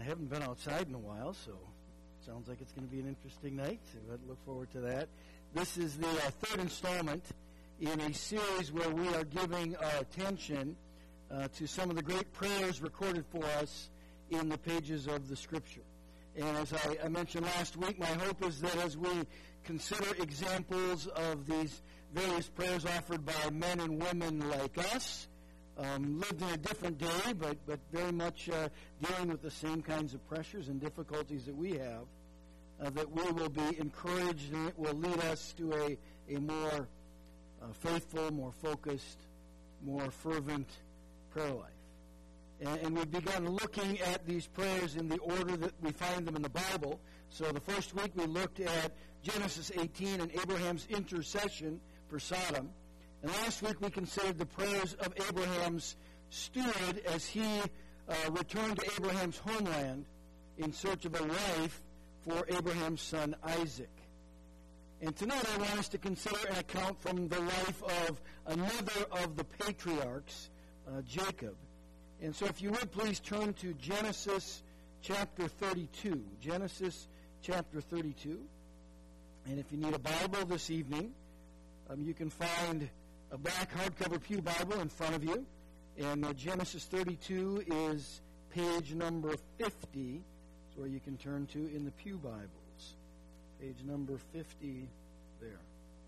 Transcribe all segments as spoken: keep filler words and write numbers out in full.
haven't been outside in a while, so sounds like it's going to be an interesting night. So I look forward to that. This is the uh, third installment in a series where we are giving our attention uh, to some of the great prayers recorded for us in the pages of the Scripture. And as I, I mentioned last week, my hope is that as we consider examples of these various prayers offered by men and women like us, um, lived in a different day, but, but very much uh, dealing with the same kinds of pressures and difficulties that we have, uh, that we will be encouraged and it will lead us to a, a more uh, faithful, more focused, more fervent prayer life. And, and we've begun looking at these prayers in the order that we find them in the Bible. So the first week we looked at Genesis eighteen and Abraham's intercession for Sodom. And last week we considered the prayers of Abraham's steward as he uh, returned to Abraham's homeland in search of a wife for Abraham's son Isaac. And tonight I want us to consider an account from the life of another of the patriarchs, uh, Jacob. And so if you would please turn to Genesis chapter thirty-two. Genesis chapter thirty-two. And if you need a Bible this evening, um, you can find a black hardcover pew Bible in front of you. And uh, Genesis thirty-two is page number fifty. That's where you can turn to in the pew Bibles. Page number fifty there.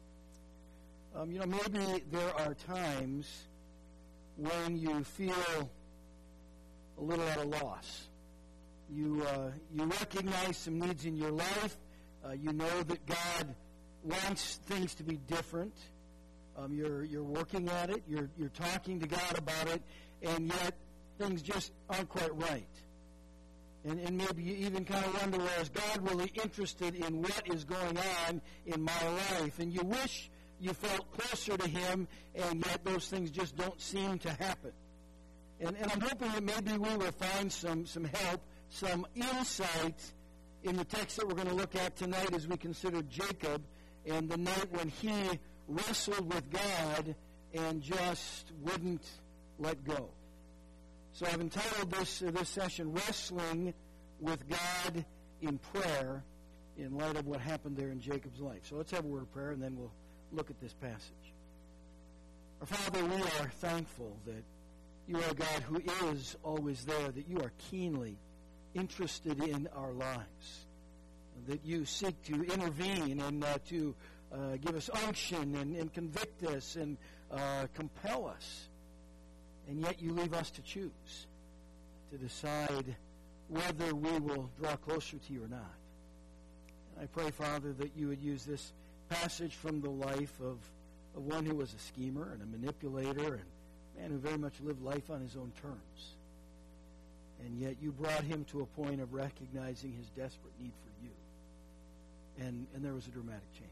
Um, you know, maybe there are times when you feel a little at a loss. You uh, you recognize some needs in your life. Uh, you know that God wants things to be different. Um, you're you're working at it. You're you're talking to God about it, and yet things just aren't quite right. And and maybe you even kind of wonder, well, is God really interested in what is going on in my life? And you wish you felt closer to Him, and yet those things just don't seem to happen. And, and I'm hoping that maybe we will find some, some help, some insight in the text that we're going to look at tonight as we consider Jacob and the night when he wrestled with God and just wouldn't let go. So I've entitled this, uh, this session, Wrestling with God in Prayer, in light of what happened there in Jacob's life. So let's have a word of prayer, and then we'll look at this passage. Our Father, we are thankful that You are a God who is always there, that You are keenly interested in our lives, that You seek to intervene and uh, to uh, give us unction and, and convict us and uh, compel us. And yet You leave us to choose, to decide whether we will draw closer to You or not. And I pray, Father, that You would use this passage from the life of, of one who was a schemer and a manipulator and man who very much lived life on his own terms. And yet You brought him to a point of recognizing his desperate need for You. And, and there was a dramatic change.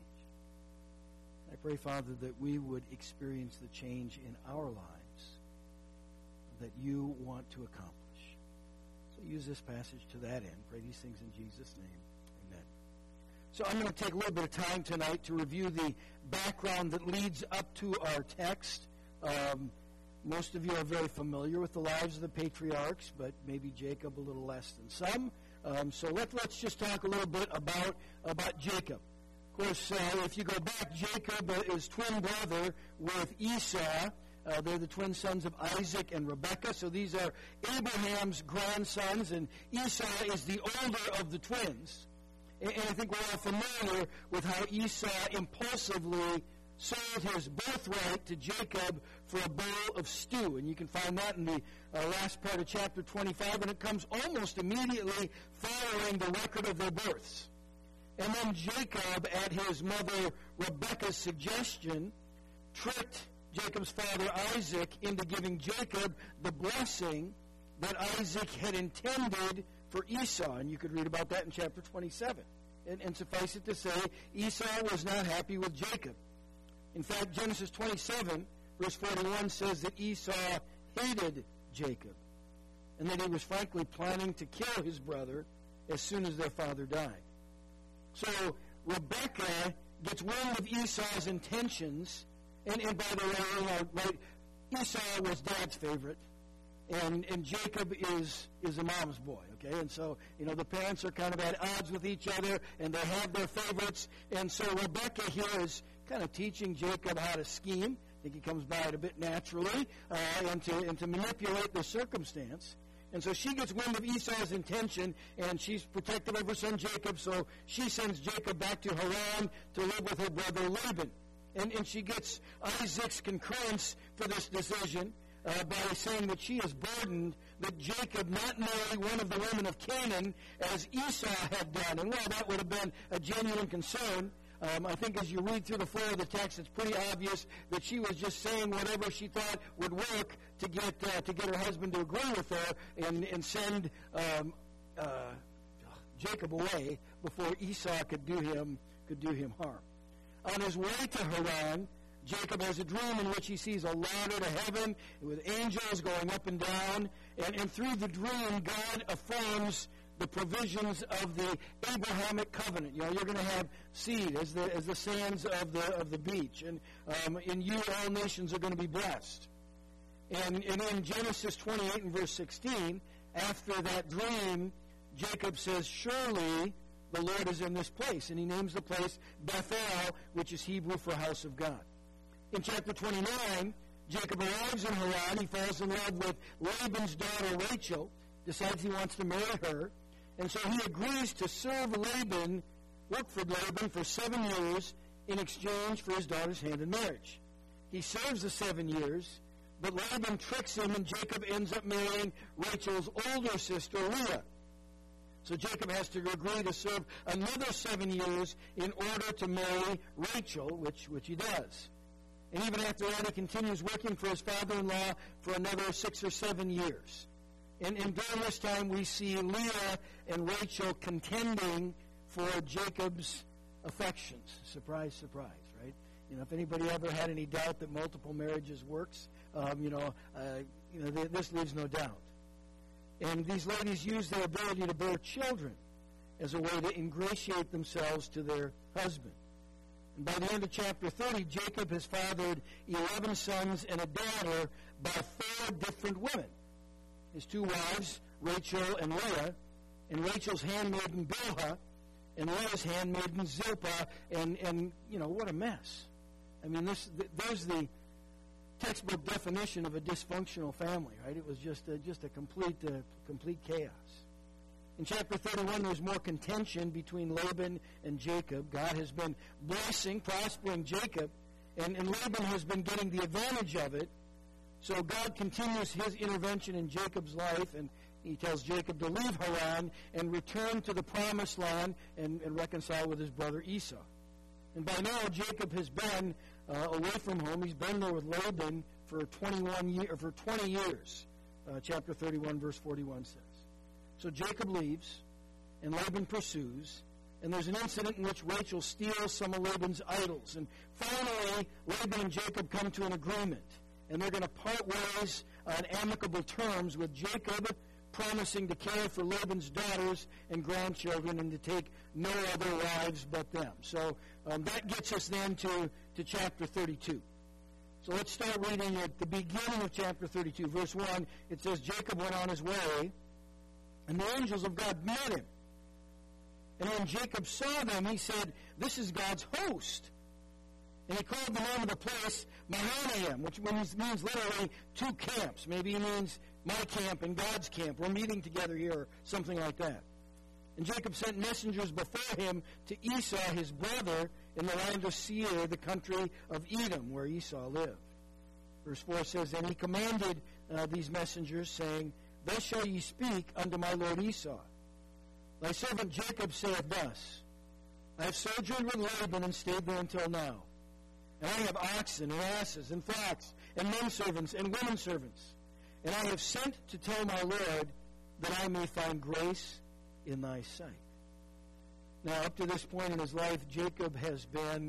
I pray, Father, that we would experience the change in our lives that You want to accomplish. So use this passage to that end. Pray these things in Jesus' name. Amen. So I'm going to take a little bit of time tonight to review the background that leads up to our text. Um, Most of you are very familiar with the lives of the patriarchs, but maybe Jacob a little less than some. Um, so let, let's just talk a little bit about, about Jacob. Of course, uh, if you go back, Jacob is twin brother with Esau. Uh, they're the twin sons of Isaac and Rebekah. So these are Abraham's grandsons, and Esau is the older of the twins. And, and I think we're all familiar with how Esau impulsively sold his birthright to Jacob for a bowl of stew. And you can find that in the uh, last part of chapter twenty-five, and it comes almost immediately following the record of their births. And then Jacob, at his mother Rebekah's suggestion, tricked Jacob's father Isaac into giving Jacob the blessing that Isaac had intended for Esau. And you could read about that in chapter twenty-seven. And, and suffice it to say, Esau was not happy with Jacob. In fact, Genesis twenty-seven, verse forty-one says that Esau hated Jacob and that he was frankly planning to kill his brother as soon as their father died. So Rebekah gets wind of Esau's intentions, and, and by the way, you know, right, Esau was Dad's favorite, and, and Jacob is, is a mom's boy, okay? And so, you know, the parents are kind of at odds with each other, and they have their favorites. And so Rebekah here is kind of teaching Jacob how to scheme. I think he comes by it a bit naturally, uh, and, to, and to manipulate the circumstance. And so she gets wind of Esau's intention, and she's protective of her son Jacob, so she sends Jacob back to Haran to live with her brother Laban. And, and she gets Isaac's concurrence for this decision uh, by saying that she is burdened that Jacob not marry one of the women of Canaan as Esau had done. And while that would have been a genuine concern, um, I think as you read through the flow of the text, it's pretty obvious that she was just saying whatever she thought would work to get uh, to get her husband to agree with her and, and send um, uh, Jacob away before Esau could do him could do him harm. On his way to Haran, Jacob has a dream in which he sees a ladder to heaven with angels going up and down. And, and through the dream, God affirms the provisions of the Abrahamic covenant. You know, you're going to have seed as the as the sands of the of the beach. And um, in you all nations are going to be blessed. And, and in Genesis twenty-eight and verse sixteen, after that dream, Jacob says, surely the Lord is in this place. And he names the place Bethel, which is Hebrew for house of God. In chapter twenty-nine, Jacob arrives in Haran. He falls in love with Laban's daughter Rachel, decides he wants to marry her. And so he agrees to serve Laban, work for Laban for seven years in exchange for his daughter's hand in marriage. He serves the seven years, but Laban tricks him, and Jacob ends up marrying Rachel's older sister, Leah. So Jacob has to agree to serve another seven years in order to marry Rachel, which, which he does. And even after that, he continues working for his father-in-law for another six or seven years. And, and during this time, we see Leah and Rachel contending for Jacob's affections. Surprise, surprise, right? You know, if anybody ever had any doubt that multiple marriages works, um, you know, uh, you know, th- this leaves no doubt. And these ladies use their ability to bear children as a way to ingratiate themselves to their husband. And by the end of chapter thirty, Jacob has fathered eleven sons and a daughter by four different women. His two wives, Rachel and Leah, and Rachel's handmaiden Bilhah, and Leah's handmaiden Zilpah, and, and you know, what a mess. I mean, this th- there's the textbook definition of a dysfunctional family, right? It was just a, just a complete uh, complete chaos. In chapter thirty-one, there's more contention between Laban and Jacob. God has been blessing, prospering Jacob, and, and Laban has been getting the advantage of it. So God continues his intervention in Jacob's life, and he tells Jacob to leave Haran and return to the promised land and, and reconcile with his brother Esau. And by now, Jacob has been uh, away from home. He's been there with Laban for twenty-one year, for twenty years. Uh, chapter thirty-one, verse forty-one says. So Jacob leaves, and Laban pursues, and there's an incident in which Rachel steals some of Laban's idols. And finally, Laban and Jacob come to an agreement, and they're going to part ways on amicable terms, with Jacob promising to care for Laban's daughters and grandchildren and to take no other wives but them. So um, that gets us then to, to chapter thirty-two. So let's start reading at the beginning of chapter thirty-two. Verse one, it says, Jacob went on his way, and the angels of God met him. And when Jacob saw them, he said, this is God's host. And he called the name of the place Mahanaim, which means, means literally two camps. Maybe he means my camp and God's camp. We're meeting together here, or something like that. And Jacob sent messengers before him to Esau, his brother, in the land of Seir, the country of Edom, where Esau lived. Verse four says, and he commanded uh, these messengers, saying, thus shall ye speak unto my lord Esau. Thy servant Jacob saith thus, I have sojourned with Laban and stayed there until now. And I have oxen and asses and flocks and men servants and women servants. And I have sent to tell my Lord that I may find grace in thy sight. Now, up to this point in his life, Jacob has been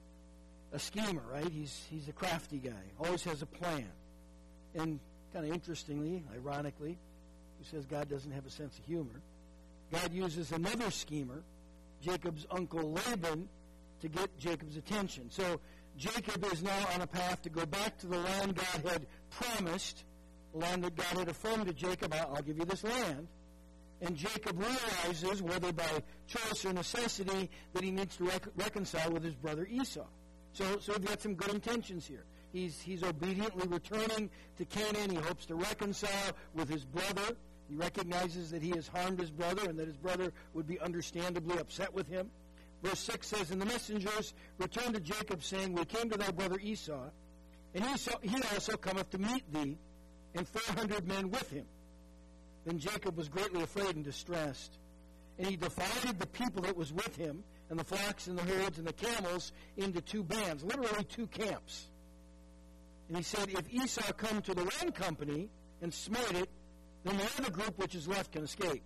a schemer, right? He's, he's a crafty guy, always has a plan. And kind of interestingly, ironically, who says God doesn't have a sense of humor, God uses another schemer, Jacob's uncle Laban, to get Jacob's attention. So Jacob is now on a path to go back to the land God had promised, the land that God had affirmed to Jacob, I'll give you this land. And Jacob realizes, whether by choice or necessity, that he needs to rec- reconcile with his brother Esau. So, so we've got some good intentions here. He's, he's obediently returning to Canaan. He hopes to reconcile with his brother. He recognizes that he has harmed his brother and that his brother would be understandably upset with him. Verse six says, And the messengers returned to Jacob, saying, We came to thy brother Esau, and Esau, he also cometh to meet thee, and four hundred men with him. Then Jacob was greatly afraid and distressed. And he divided the people that was with him, and the flocks and the herds and the camels, into two bands, literally two camps. And he said, If Esau come to the one company and smite it, then the other group which is left can escape.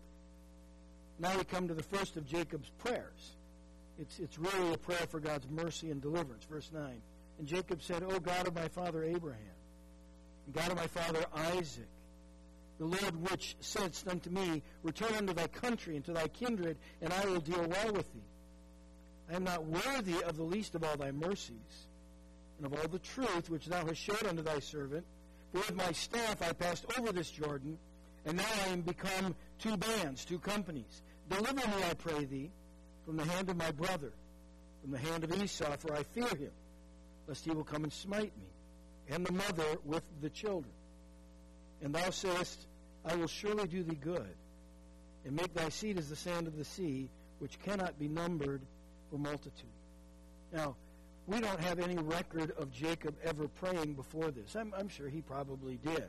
Now we come to the first of Jacob's prayers. It's, it's really a prayer for God's mercy and deliverance. Verse nine. And Jacob said, O God of my father Abraham, and God of my father Isaac, the Lord which saidst unto me, Return unto thy country and to thy kindred, and I will deal well with thee. I am not worthy of the least of all thy mercies, and of all the truth which thou hast showed unto thy servant. For with my staff I passed over this Jordan, and now I am become two bands, two companies. Deliver me, I pray thee, from the hand of my brother, from the hand of Esau, for I fear him, lest he will come and smite me, and the mother with the children. And thou sayest, I will surely do thee good, and make thy seed as the sand of the sea, which cannot be numbered for multitude. Now, we don't have any record of Jacob ever praying before this. I'm, I'm sure he probably did.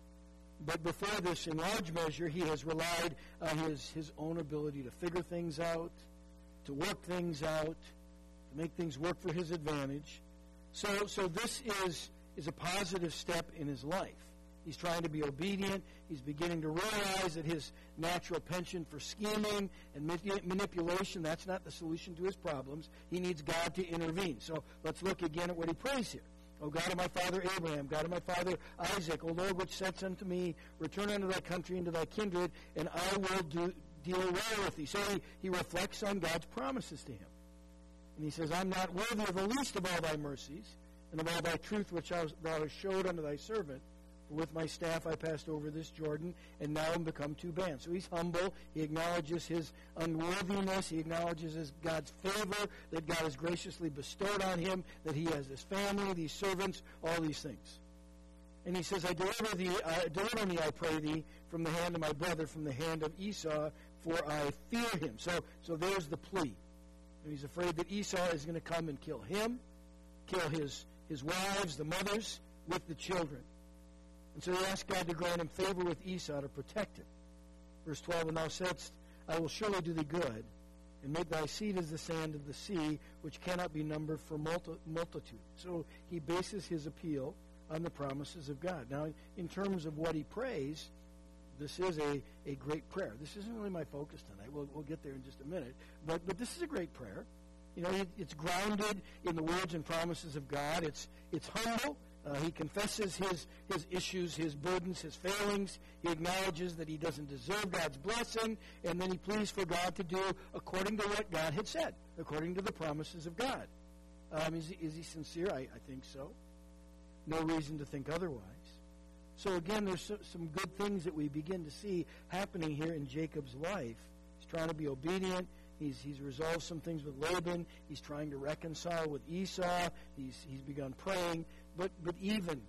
But before this, in large measure, he has relied on his, his own ability to figure things out, to work things out, to make things work for his advantage. So, so this is, is a positive step in his life. He's trying to be obedient. He's beginning to realize that his natural penchant for scheming and manipulation, that's not the solution to his problems. He needs God to intervene. So let's look again at what he prays here. O God of my father Abraham, God of my father Isaac, O Lord, which saidst unto me, Return unto thy country and to thy kindred, and I will do, deal well with thee. So he, he reflects on God's promises to him. And he says, I'm not worthy of the least of all thy mercies, and of all thy truth which thou hast showed unto thy servant. For with my staff I passed over this Jordan, and now am become two bands. So he's humble. He acknowledges his unworthiness. He acknowledges his God's favor that God has graciously bestowed on him, that he has this family, these servants, all these things. And he says, I deliver thee, uh, deliver me, I pray thee, from the hand of my brother, from the hand of Esau, for I fear him. So, so there's the plea. And he's afraid that Esau is going to come and kill him, kill his, his wives, the mothers, with the children. And so he asked God to grant him favor with Esau to protect him. Verse twelve, And thou saidst, I will surely do thee good, and make thy seed as the sand of the sea, which cannot be numbered for multi- multitude. So he bases his appeal on the promises of God. Now, in terms of what he prays, this is a, a great prayer. This isn't really my focus tonight. We'll, we'll get there in just a minute. But, but this is a great prayer. You know, it, it's grounded in the words and promises of God. It's, it's humble. Uh, he confesses his, his issues, his burdens, his failings. He acknowledges that he doesn't deserve God's blessing, and then he pleads for God to do according to what God had said, according to the promises of God. Um, is, he, is he sincere? I, I think so. No reason to think otherwise. So again, there's so, some good things that we begin to see happening here in Jacob's life. He's trying to be obedient. He's, he's resolved some things with Laban. He's trying to reconcile with Esau. He's, he's begun praying. But but even,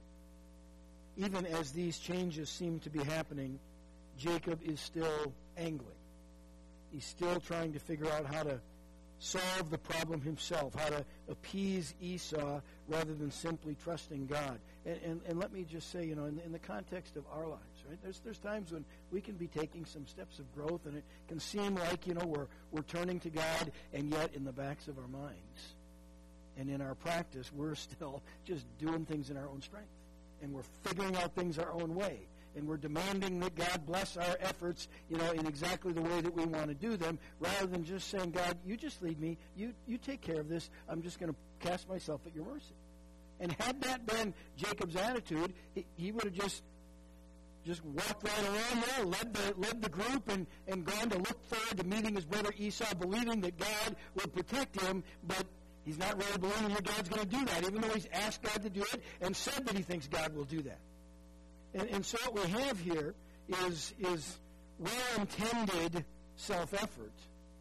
even as these changes seem to be happening, Jacob is still angling. He's still trying to figure out how to solve the problem himself, how to appease Esau rather than simply trusting God. And, and, and let me just say, you know, in, in the context of our lives, right, there's, there's times when we can be taking some steps of growth, and it can seem like, you know, we're, we're turning to God, and yet in the backs of our minds and in our practice, we're still just doing things in our own strength. And we're figuring out things our own way. And we're demanding that God bless our efforts, you know, in exactly the way that we want to do them, rather than just saying, God, you just lead me. You, you take care of this. I'm just going to cast myself at your mercy. And had that been Jacob's attitude, he, he would have just just walked right around there, led the led the group, and, and gone to look forward to meeting his brother Esau, believing that God would protect him, but he's not really believing that God's going to do that, even though he's asked God to do it and said that he thinks God will do that. And, and so what we have here is, is well-intended self-effort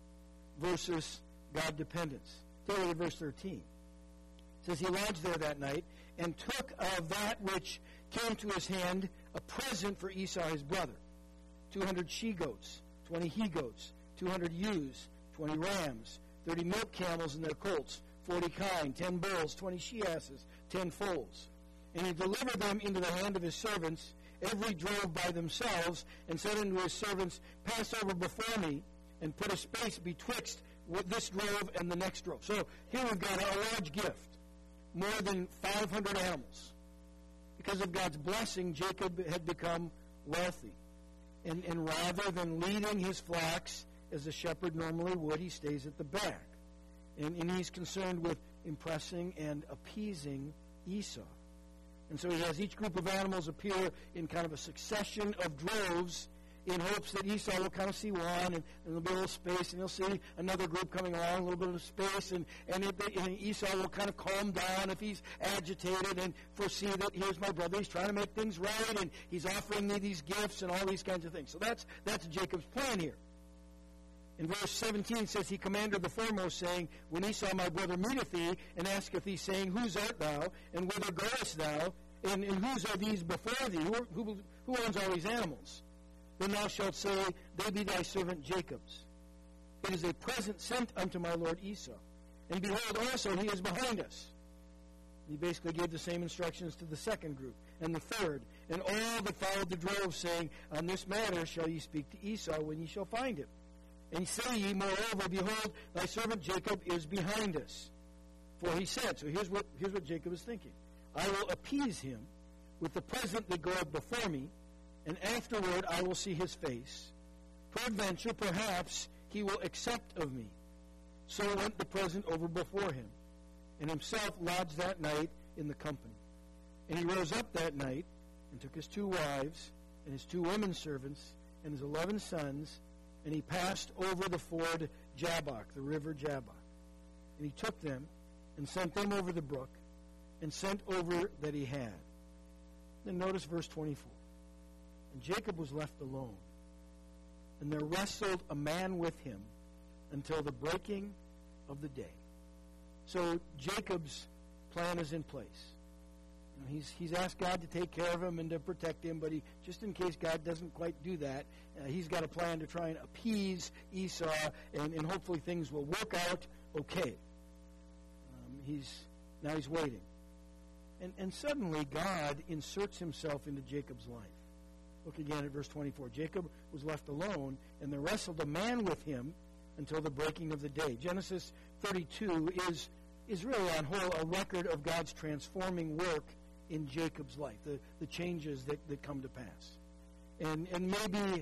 versus God dependence. Take a look at verse thirteen. It says, he lodged there that night and took of that which came to his hand a present for Esau his brother. Two hundred she-goats, twenty he-goats, two hundred ewes, twenty rams, thirty milk camels and their colts, forty kine, ten bulls, twenty she-asses, ten foals. And he delivered them into the hand of his servants, every drove by themselves, and said unto his servants, pass over before me, and put a space betwixt this drove and the next drove. So here we've got a large gift, more than five hundred animals. Because of God's blessing, Jacob had become wealthy. And, and rather than leading his flocks as a shepherd normally would, he stays at the back. And, and he's concerned with impressing and appeasing Esau. And so he has each group of animals appear in kind of a succession of droves in hopes that Esau will kind of see one, and, and there'll be a little space, and he'll see another group coming along, a little bit of space, and, and, it, and Esau will kind of calm down if he's agitated and foresee that here's my brother, he's trying to make things right, and he's offering me these gifts and all these kinds of things. So that's that's Jacob's plan here. In verse seventeen it says, he commanded the foremost, saying, when Esau my brother meeteth thee, and asketh thee, saying, whose art thou, and whither goest thou, and, and whose are these before thee? Who, who, who owns all these animals? Then thou shalt say, they be thy servant Jacob's. It is a present sent unto my lord Esau. And behold, also he is behind us. He basically gave the same instructions to the second group, and the third, and all that followed the drove, saying, on this matter shall ye speak to Esau when ye shall find him. And say ye, moreover, behold, thy servant Jacob is behind us. For he said, so here's what, here's what Jacob is thinking. I will appease him with the present that goeth before me, and afterward I will see his face. Peradventure, perhaps, he will accept of me. So went the present over before him, and himself lodged that night in the company. And he rose up that night, and took his two wives, and his two women servants, and his eleven sons, and he passed over the ford Jabbok, the river Jabbok. And he took them, and sent them over the brook, and sent over that he had. Then notice verse twenty-four. And Jacob was left alone, and there wrestled a man with him until the breaking of the day. So Jacob's plan is in place. You know, he's he's asked God to take care of him and to protect him, but he just in case God doesn't quite do that, uh, he's got a plan to try and appease Esau, and, and hopefully things will work out okay. Um, he's now he's waiting, and and suddenly God inserts himself into Jacob's life. Look again at verse twenty-four. Jacob was left alone, and there wrestled a man with him until the breaking of the day. Genesis thirty-two is, is really on whole a record of God's transforming work in Jacob's life, the, the changes that, that come to pass. And and maybe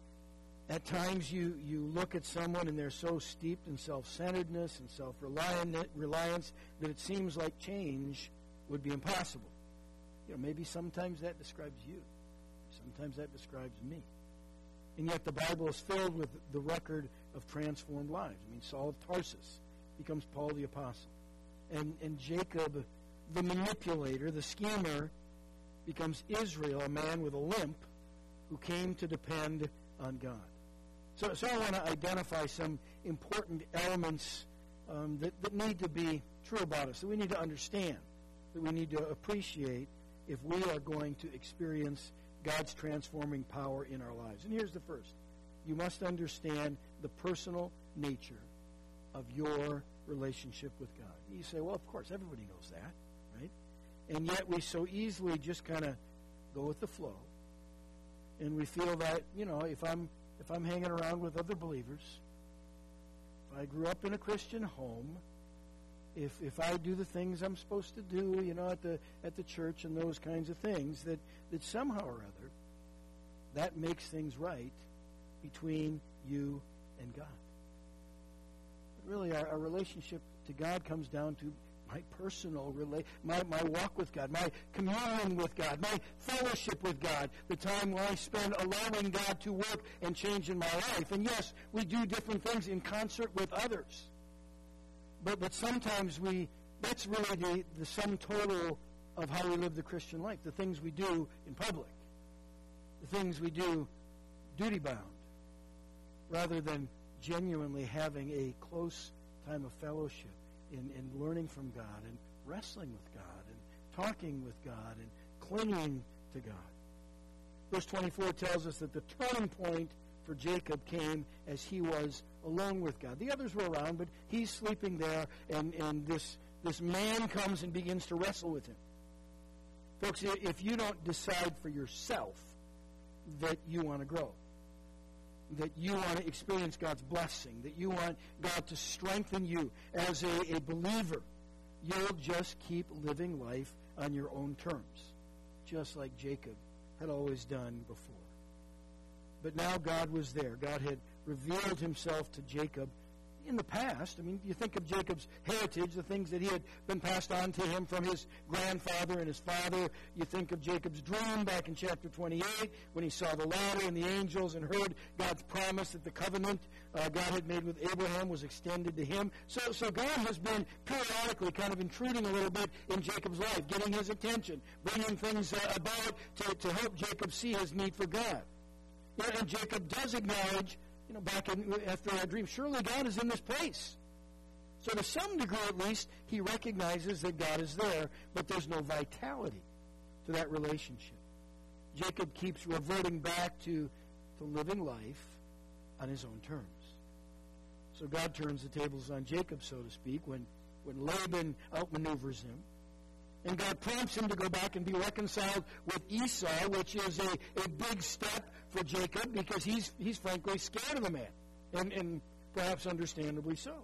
at times you, you look at someone and they're so steeped in self-centeredness and self-reliance that it seems like change would be impossible. You know, maybe sometimes that describes you. Sometimes that describes me. And yet the Bible is filled with the record of transformed lives. I mean, Saul of Tarsus becomes Paul the Apostle. And, and Jacob, the manipulator, the schemer, becomes Israel, a man with a limp who came to depend on God. So, so I want to identify some important elements um, that, that need to be true about us, that we need to understand, that we need to appreciate if we are going to experience God's transforming power in our lives. And here's the first. You must understand the personal nature of your relationship with God. You say, well, of course, everybody knows that, right? And yet we so easily just kind of go with the flow. And we feel that, you know, if I'm if I'm hanging around with other believers, if I grew up in a Christian home, if if I do the things I'm supposed to do, you know, at the at the church and those kinds of things, that, that somehow or other, that makes things right between you and God. But really, our, our relationship to God comes down to my personal rela- my my walk with God, my communion with God, my fellowship with God, the time where I spend allowing God to work and change in my life. And yes, we do different things in concert with others. But but sometimes we, that's really the, the sum total of how we live the Christian life, the things we do in public, the things we do duty-bound, rather than genuinely having a close time of fellowship in, in learning from God and wrestling with God and talking with God and clinging to God. Verse twenty-four tells us that the turning point for Jacob came as he was alone with God. The others were around, but he's sleeping there, and, and this, this man comes and begins to wrestle with him. Folks, if you don't decide for yourself that you want to grow, that you want to experience God's blessing, that you want God to strengthen you as a, a believer, you'll just keep living life on your own terms, just like Jacob had always done before. But now God was there. God had revealed himself to Jacob in the past. I mean, you think of Jacob's heritage, the things that he had been passed on to him from his grandfather and his father. You think of Jacob's dream back in chapter twenty-eight when he saw the ladder and the angels and heard God's promise that the covenant uh, God had made with Abraham was extended to him. So, so God has been periodically kind of intruding a little bit in Jacob's life, getting his attention, bringing things uh, about to, to help Jacob see his need for God. Yeah, and Jacob does acknowledge, you know, back in, after our dream, surely God is in this place. So to some degree at least, he recognizes that God is there, but there's no vitality to that relationship. Jacob keeps reverting back to, to living life on his own terms. So God turns the tables on Jacob, so to speak, when, when Laban outmaneuvers him. And God prompts him to go back and be reconciled with Esau, which is a, a big step for Jacob because he's he's frankly scared of the man, and, and perhaps understandably so.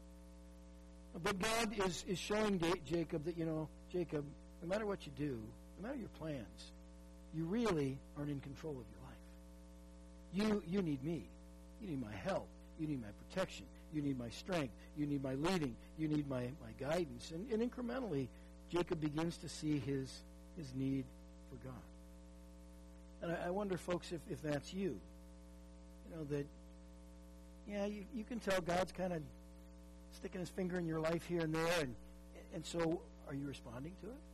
But God is, is showing Jacob that, you know, Jacob, no matter what you do, no matter your plans, you really aren't in control of your life. You you need me. You need my help. You need my protection. You need my strength. You need my leading. You need my, my guidance. And, and incrementally, Jacob begins to see his his need for God. And I, I wonder, folks, if, if that's you. You know, that, yeah, you, you can tell God's kind of sticking his finger in your life here and there, and, and so are you responding to it?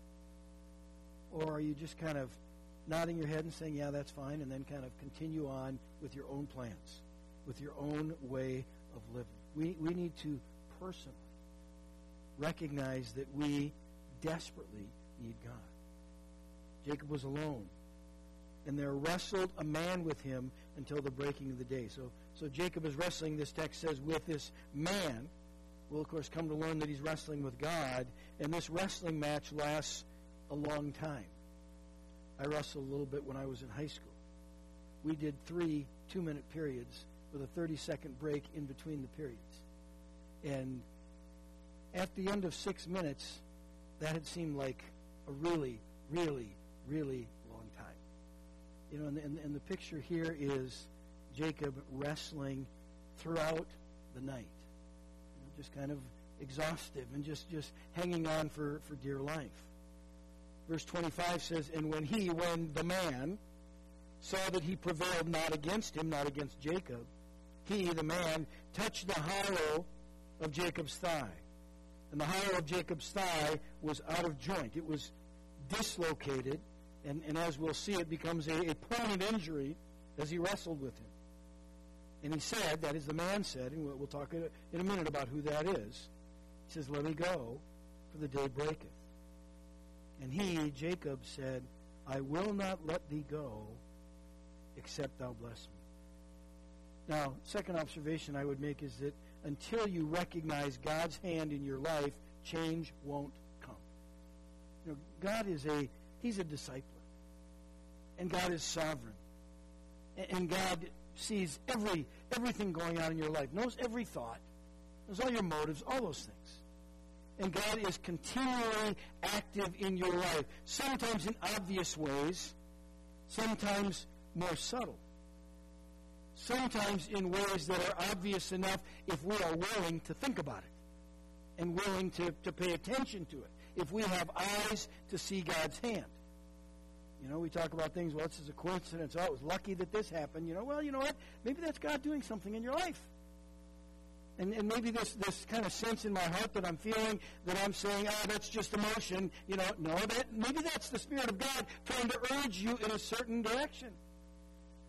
Or are you just kind of nodding your head and saying, yeah, that's fine, and then kind of continue on with your own plans, with your own way of living? We, we need to personally recognize that we desperately need God. Jacob was alone, and there wrestled a man with him until the breaking of the day. So, so Jacob is wrestling, this text says, with this man. We'll, of course, come to learn that he's wrestling with God, and this wrestling match lasts a long time. I wrestled a little bit when I was in high school. We did three two-minute periods with a thirty-second break in between the periods. And at the end of six minutes, that had seemed like a really, really, really long time. You know, and the, and the picture here is Jacob wrestling throughout the night. You know, just kind of exhaustive and just, just hanging on for, for dear life. Verse twenty-five says, and when he, when the man, saw that he prevailed not against him, not against Jacob, he, the man, touched the hollow of Jacob's thigh. And the hollow of Jacob's thigh was out of joint. It was dislocated, and, and as we'll see, it becomes a, a permanent injury as he wrestled with him. And he said, that is, the man said, and we'll, we'll talk in a minute about who that is. He says, let me go, for the day breaketh. And he, Jacob, said, I will not let thee go, except thou bless me. Now, second observation I would make is that until you recognize God's hand in your life, change won't come. You know, God is a, he's a discipler. And God is sovereign. And, and God sees every everything going on in your life, knows every thought, knows all your motives, all those things. And God is continually active in your life, sometimes in obvious ways, sometimes more subtle. Sometimes in ways that are obvious enough if we are willing to think about it and willing to, to pay attention to it, if we have eyes to see God's hand. You know, we talk about things, well, this is a coincidence. Oh, it was lucky that this happened. You know, well, you know what? Maybe that's God doing something in your life. And, and maybe this, this kind of sense in my heart that I'm feeling, that I'm saying, oh, that's just emotion. You know, no, that maybe that's the Spirit of God trying to urge you in a certain direction.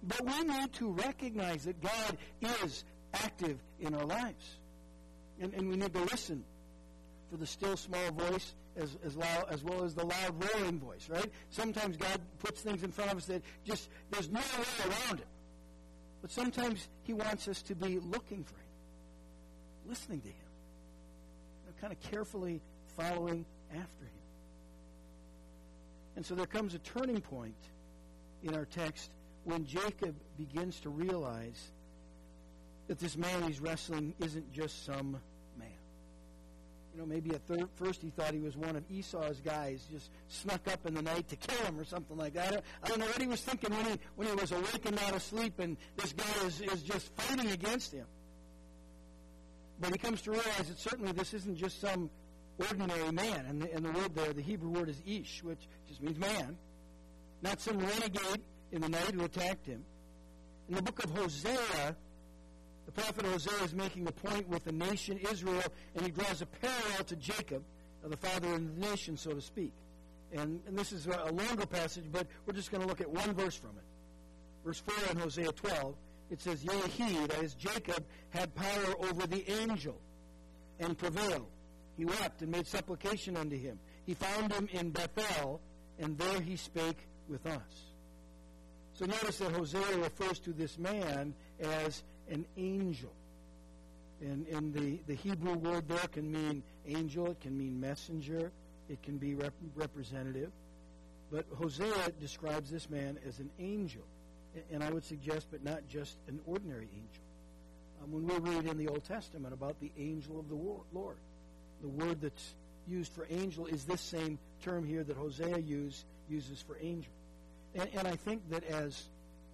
But we need to recognize that God is active in our lives. And, and we need to listen for the still small voice as, as, loud, as well as the loud roaring voice, right? Sometimes God puts things in front of us that just, there's no way around it. But sometimes He wants us to be looking for Him, listening to Him, you know, kind of carefully following after Him. And so there comes a turning point in our text when Jacob begins to realize that this man he's wrestling isn't just some man. You know, maybe at thir- first he thought he was one of Esau's guys, just snuck up in the night to kill him or something like that. I don't, I don't know what he was thinking when he when he was awakened out of sleep and this guy is, is just fighting against him. But he comes to realize that certainly this isn't just some ordinary man. And the, and the word there, the Hebrew word is ish, which just means man. Not some renegade in the night who attacked him. In the book of Hosea, the prophet Hosea is making a point with the nation Israel, and he draws a parallel to Jacob, the father of the nation, so to speak. And, and this is a longer passage, but we're just going to look at one verse from it. Verse four in Hosea twelve, it says, Yea, he, that is Jacob, had power over the angel, and prevailed. He wept and made supplication unto him. He found him in Bethel, and there he spake with us. So notice that Hosea refers to this man as an angel. And, and the, the Hebrew word there can mean angel, it can mean messenger, it can be rep- representative. But Hosea describes this man as an angel. And I would suggest, but not just an ordinary angel. Um, when we read in the Old Testament about the angel of the Lord, the word that's used for angel is this same term here that Hosea use, uses for angel. And, and I think that as,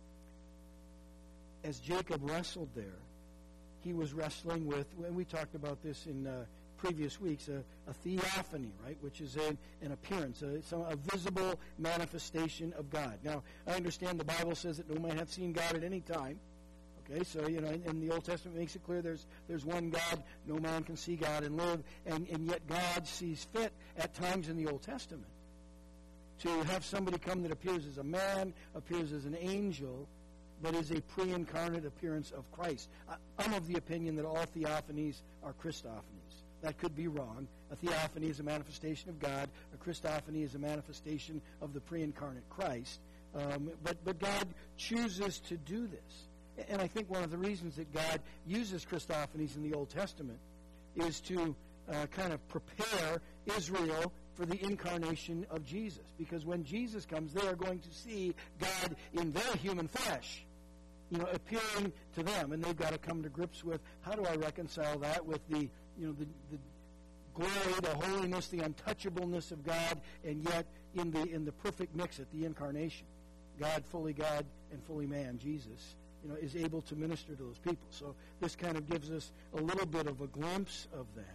as Jacob wrestled there, he was wrestling with, and we talked about this in uh, previous weeks, a, a theophany, right, which is a, an appearance, a, some, a visible manifestation of God. Now, I understand the Bible says that no man hath seen God at any time. Okay, so, you know, and the Old Testament makes it clear there's there's one God, no man can see God and live, and, and yet God sees fit at times in the Old Testament to have somebody come that appears as a man, appears as an angel, but is a pre-incarnate appearance of Christ. I, I'm of the opinion that all theophanies are Christophanies. That could be wrong. A theophany is a manifestation of God. A Christophany is a manifestation of the pre-incarnate Christ. Um, but, but God chooses to do this. And I think one of the reasons that God uses Christophanies in the Old Testament is to uh, kind of prepare Israel for the incarnation of Jesus. Because when Jesus comes, they are going to see God in their human flesh, you know, appearing to them. And they've got to come to grips with, how do I reconcile that with the, you know, the, the glory, the holiness, the untouchableness of God, and yet in the in the perfect mix at the incarnation, God, fully God and fully man, Jesus, you know, is able to minister to those people. So this kind of gives us a little bit of a glimpse of that.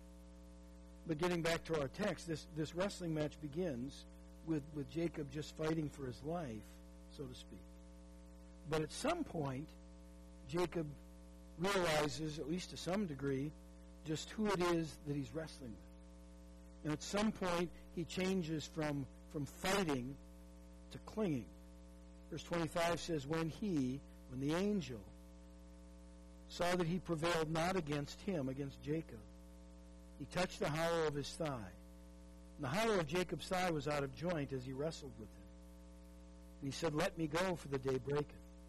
But getting back to our text, this, this wrestling match begins with, with Jacob just fighting for his life, so to speak. But at some point, Jacob realizes, at least to some degree, just who it is that he's wrestling with. And at some point, he changes from, from fighting to clinging. Verse twenty-five says, When he, when the angel, saw that he prevailed not against him, against Jacob, he touched the hollow of his thigh. And the hollow of Jacob's thigh was out of joint as he wrestled with him. And he said, Let me go, for the day breaketh.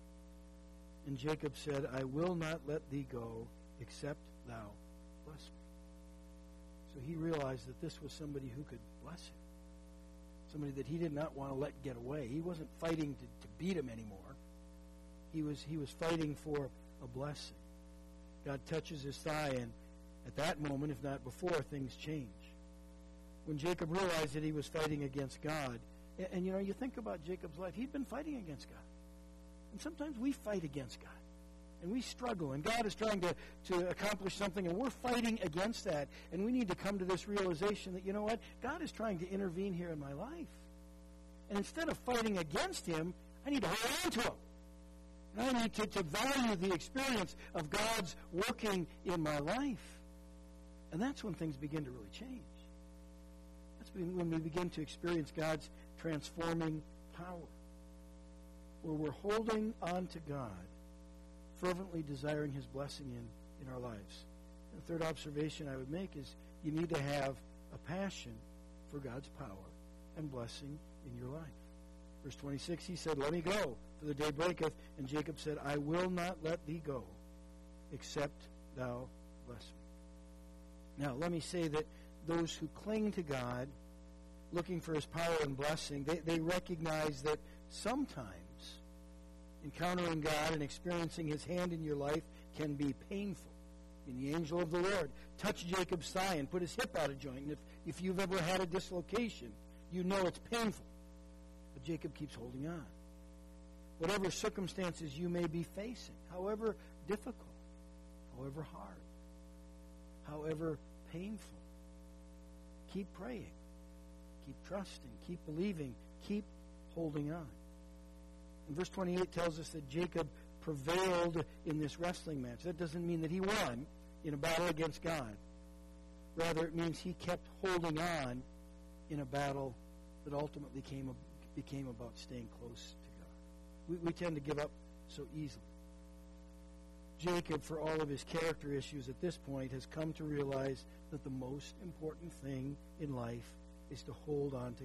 And Jacob said, I will not let thee go, except thou bless me. So he realized that this was somebody who could bless him. Somebody that he did not want to let get away. He wasn't fighting to, to beat him anymore. He was, he was fighting for a blessing. God touches his thigh, and at that moment, if not before, things change. When Jacob realized that he was fighting against God, and, and you know, you think about Jacob's life, he'd been fighting against God. And sometimes we fight against God. And we struggle, and God is trying to, to accomplish something, and we're fighting against that. And we need to come to this realization that, you know what, God is trying to intervene here in my life. And instead of fighting against him, I need to hold on to him. And I need to, to value the experience of God's working in my life. And that's when things begin to really change. That's when we begin to experience God's transforming power. where we're holding on to God, fervently desiring His blessing in, in our lives. And the third observation I would make is you need to have a passion for God's power and blessing in your life. Verse twenty-six, he said, "Let me go, for the day breaketh." And Jacob said, "I will not let thee go, except thou bless me." Now, let me say that those who cling to God, looking for His power and blessing, they, they recognize that sometimes encountering God and experiencing His hand in your life can be painful. And the angel of the Lord touched Jacob's thigh and put his hip out of joint. And if, if you've ever had a dislocation, you know it's painful. But Jacob keeps holding on. Whatever circumstances you may be facing, however difficult, however hard, however painful, keep praying, keep trusting, keep believing, keep holding on. And verse twenty-eight tells us that Jacob prevailed in this wrestling match. That doesn't mean that he won in a battle against God. Rather, it means he kept holding on in a battle that ultimately came, became about staying close to God. We, we tend to give up so easily. Jacob, for all of his character issues at this point, has come to realize that the most important thing in life is to hold on to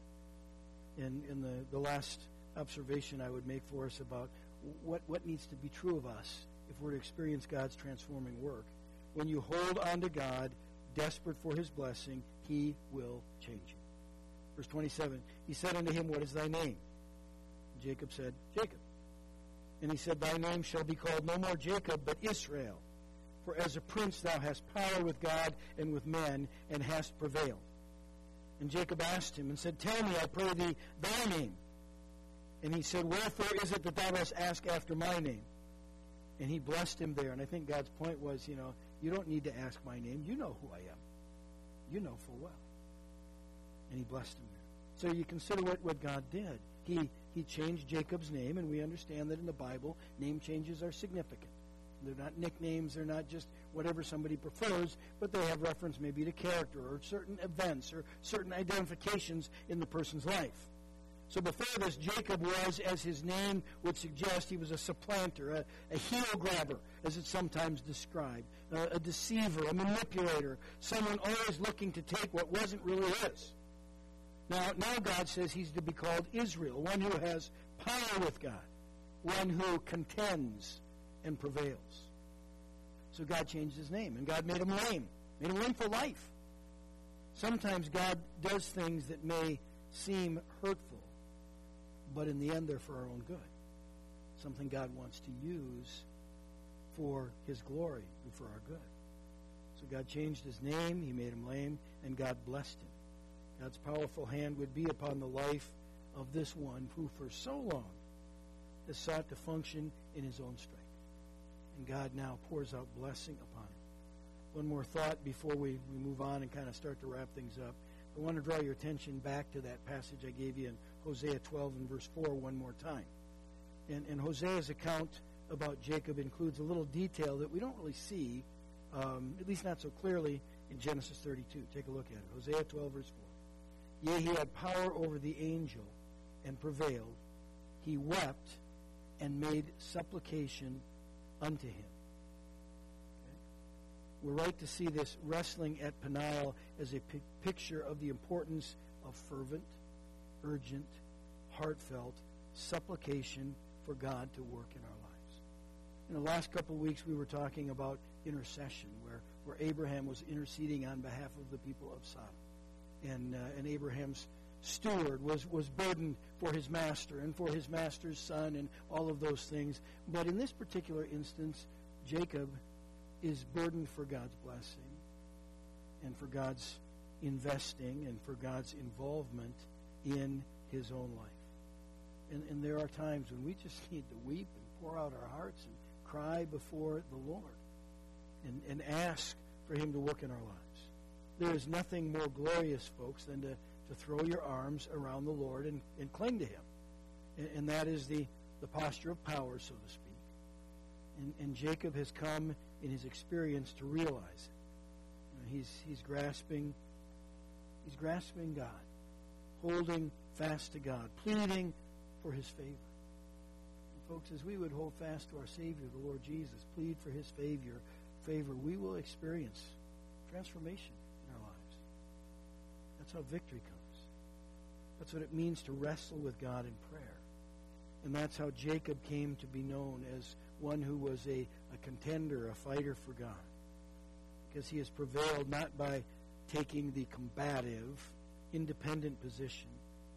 God. And, and the, the last observation I would make for us about what, what needs to be true of us if we're to experience God's transforming work. When you hold on to God, desperate for His blessing, He will change you. Verse twenty-seven, he said unto him, "What is thy name?" And Jacob said, "Jacob." And he said, "Thy name shall be called no more Jacob, but Israel. For as a prince thou hast power with God and with men, and hast prevailed." And Jacob asked him and said, "Tell me, I pray thee, thy name." And he said, "Wherefore is it that thou dost ask after my name?" And he blessed him there. And I think God's point was, you know, you don't need to ask my name. You know who I am. You know full well. And he blessed him there. So you consider what, what God did. He, he changed Jacob's name, and we understand that in the Bible, name changes are significant. They're not nicknames. They're not just whatever somebody prefers, but they have reference maybe to character or certain events or certain identifications in the person's life. So before this, Jacob was, as his name would suggest, he was a supplanter, a, a heel grabber, as it's sometimes described, a, a deceiver, a manipulator, someone always looking to take what wasn't really his. Now, now God says he's to be called Israel, one who has power with God, one who contends and prevails. So God changed his name, and God made him lame, made him lame for life. Sometimes God does things that may seem hurtful, but in the end, they're for our own good. Something God wants to use for His glory and for our good. So God changed his name, He made him lame, and God blessed him. God's powerful hand would be upon the life of this one who for so long has sought to function in his own strength. And God now pours out blessing upon him. One more thought before we, we move on and kind of start to wrap things up. I want to draw your attention back to that passage I gave you in Hosea twelve and verse four one more time. And, and Hosea's account about Jacob includes a little detail that we don't really see, um, at least not so clearly, in Genesis thirty-two. Take a look at it. Hosea twelve verse four. "Yea, he had power over the angel and prevailed. He wept and made supplication unto him." We're right to see this wrestling at Peniel as a p- picture of the importance of fervent, urgent, heartfelt supplication for God to work in our lives. In the last couple of weeks, we were talking about intercession, where, where Abraham was interceding on behalf of the people of Sodom. And, uh, and Abraham's steward was, was burdened for his master and for his master's son and all of those things. But in this particular instance, Jacob is burdened for God's blessing and for God's investing and for God's involvement in his own life. And, and there are times when we just need to weep and pour out our hearts and cry before the Lord and, and ask for Him to work in our lives. There is nothing more glorious, folks, than to, to throw your arms around the Lord and, and cling to Him. And, and that is the, the posture of power, so to speak. And, and Jacob has come in his experience to realize it. You know, he's he's grasping, he's grasping God, holding fast to God, pleading for His favor. Folks, as we would hold fast to our Savior, the Lord Jesus, plead for his favor, favor, we will experience transformation in our lives. That's how victory comes. That's what it means to wrestle with God in prayer. And that's how Jacob came to be known as one who was a, a contender, a fighter for God. Because he has prevailed not by taking the combative, independent position,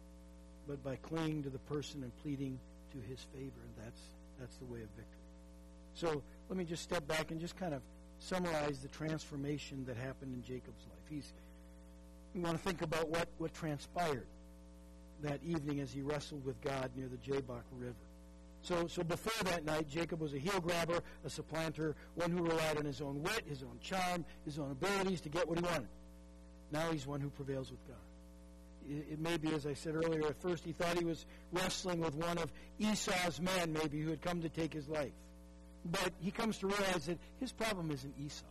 but by clinging to the person and pleading to his favor. And that's that's the way of victory. So let me just step back and just kind of summarize the transformation that happened in Jacob's life. He's we want to think about what, what transpired that evening as he wrestled with God near the Jabbok River. So, so before that night, Jacob was a heel grabber, a supplanter, one who relied on his own wit, his own charm, his own abilities to get what he wanted. Now he's one who prevails with God. It, it may be, as I said earlier, at first he thought he was wrestling with one of Esau's men, maybe, who had come to take his life. But he comes to realize that his problem isn't Esau.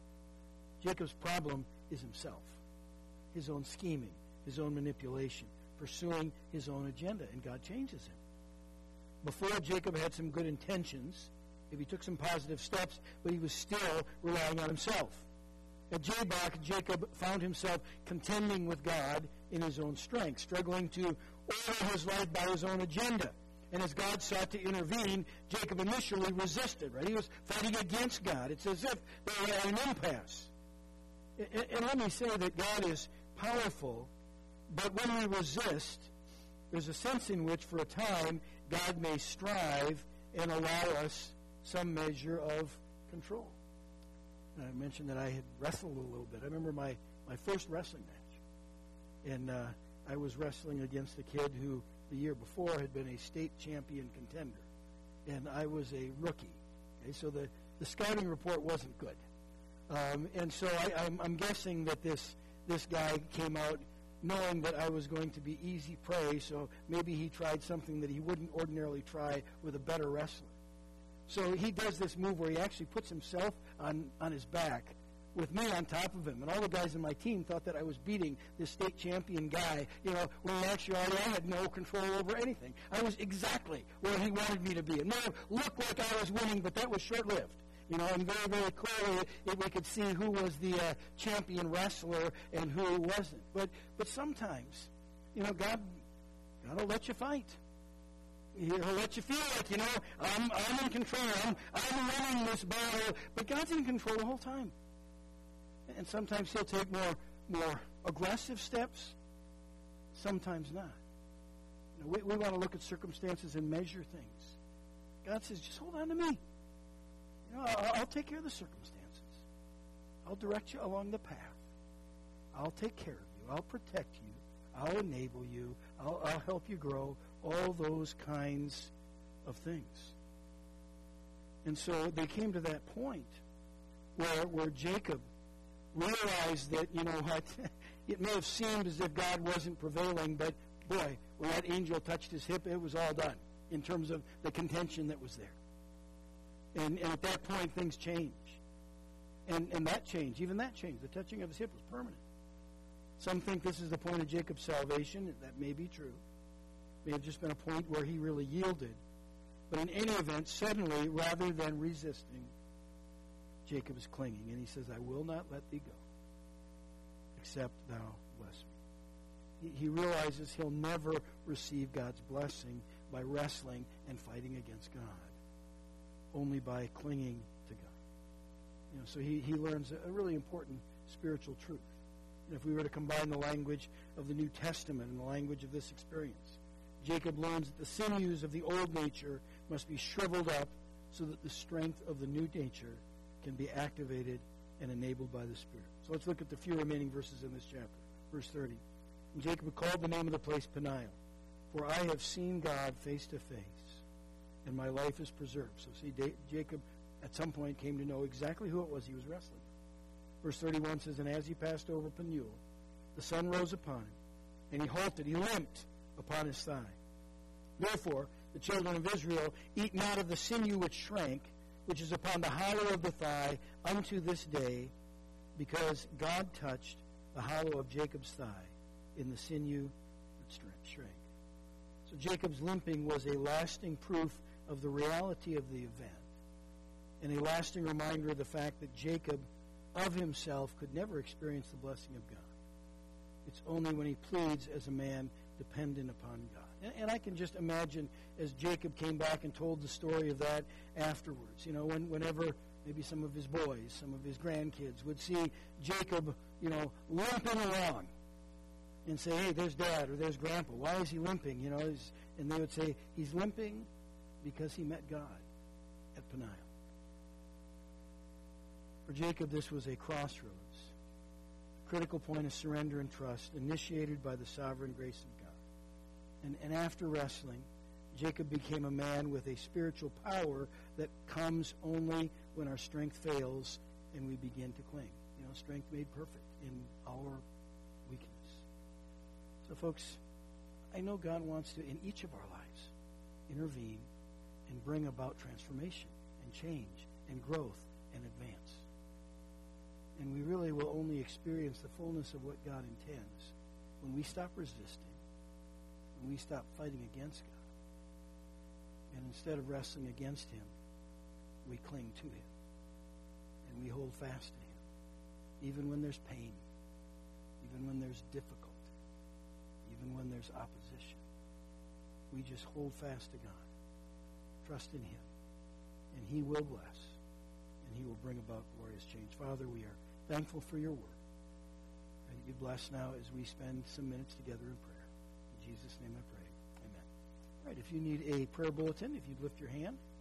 Jacob's problem is himself, his own scheming, his own manipulation, pursuing his own agenda, and God changes him. Before, Jacob had some good intentions. Maybe he took some positive steps, but he was still relying on himself. At Jabbok, Jacob found himself contending with God in his own strength, struggling to order his life by his own agenda. And as God sought to intervene, Jacob initially resisted, right? He was fighting against God. It's as if they were at an impasse. And, and let me say that God is powerful, but when we resist, there's a sense in which, for a time, God may strive and allow us some measure of control. And I mentioned that I had wrestled a little bit. I remember my, my first wrestling match. And uh, I was wrestling against a kid who, the year before, had been a state champion contender. And I was a rookie. Okay? So the, the scouting report wasn't good. Um, and so I, I'm, I'm guessing that this this guy came out knowing that I was going to be easy prey, so maybe he tried something that he wouldn't ordinarily try with a better wrestler. So he does this move where he actually puts himself on, on his back with me on top of him. And all the guys in my team thought that I was beating this state champion guy, you know, when in actuality I had no control over anything. I was exactly where he wanted me to be. It may have looked like I was winning, but that was short-lived. You know, and very, very clearly it, we could see who was the uh, champion wrestler and who wasn't. But but sometimes, you know, God, God will let you fight. He'll let you feel like, you know, I'm, I'm in control. I'm, I'm winning this battle. But God's in control the whole time. And sometimes he'll take more, more aggressive steps. Sometimes not. You know, we, we want to look at circumstances and measure things. God says, just hold on to me. You know, I'll, I'll take care of the circumstances. I'll direct you along the path. I'll take care of you. I'll protect you. I'll enable you. I'll, I'll help you grow. All those kinds of things. And so they came to that point where, where Jacob realized that, you know what, it may have seemed as if God wasn't prevailing, but boy, when that angel touched his hip, it was all done in terms of the contention that was there. And, and at that point, things change. And, and that change, even that change, the touching of his hip was permanent. Some think this is the point of Jacob's salvation. That may be true. It may have just been a point where he really yielded. But in any event, suddenly, rather than resisting, Jacob is clinging. And he says, I will not let thee go, except thou bless me. He, he realizes he'll never receive God's blessing by wrestling and fighting against God, only by clinging to God. You know, so he, he learns a, a really important spiritual truth. And if we were to combine the language of the New Testament and the language of this experience, Jacob learns that the sinews of the old nature must be shriveled up so that the strength of the new nature can be activated and enabled by the Spirit. So let's look at the few remaining verses in this chapter. Verse thirty. And Jacob called the name of the place Peniel, for I have seen God face to face, and my life is preserved. So see, Jacob at some point came to know exactly who it was he was wrestling. Verse thirty-one says, and as he passed over Peniel, the sun rose upon him, and he halted, he limped upon his thigh. Therefore, the children of Israel eat not of the sinew which shrank, which is upon the hollow of the thigh, unto this day, because God touched the hollow of Jacob's thigh in the sinew that shrank. So Jacob's limping was a lasting proof of the reality of the event, and a lasting reminder of the fact that Jacob of himself could never experience the blessing of God. It's only when he pleads as a man dependent upon God. And, and I can just imagine as Jacob came back and told the story of that afterwards, you know, when, whenever maybe some of his boys, some of his grandkids would see Jacob, you know, limping along and say, hey, there's Dad or there's Grandpa. Why is he limping? You know, he's, and they would say, he's limping because he met God at Peniel. For Jacob, this was a crossroads, a critical point of surrender and trust initiated by the sovereign grace of God. And, and after wrestling, Jacob became a man with a spiritual power that comes only when our strength fails and we begin to cling. You know, strength made perfect in our weakness. So, folks, I know God wants to, in each of our lives, intervene and bring about transformation and change and growth and advance. And we really will only experience the fullness of what God intends when we stop resisting, when we stop fighting against God, and instead of wrestling against Him, we cling to Him, and we hold fast to Him, even when there's pain, even when there's difficulty, even when there's opposition. We just hold fast to God, trust in Him, and He will bless, and He will bring about glorious change. Father, we are thankful for your word. And you bless now as we spend some minutes together in prayer. In Jesus' name I pray. Amen. All right, if you need a prayer bulletin, if you'd lift your hand.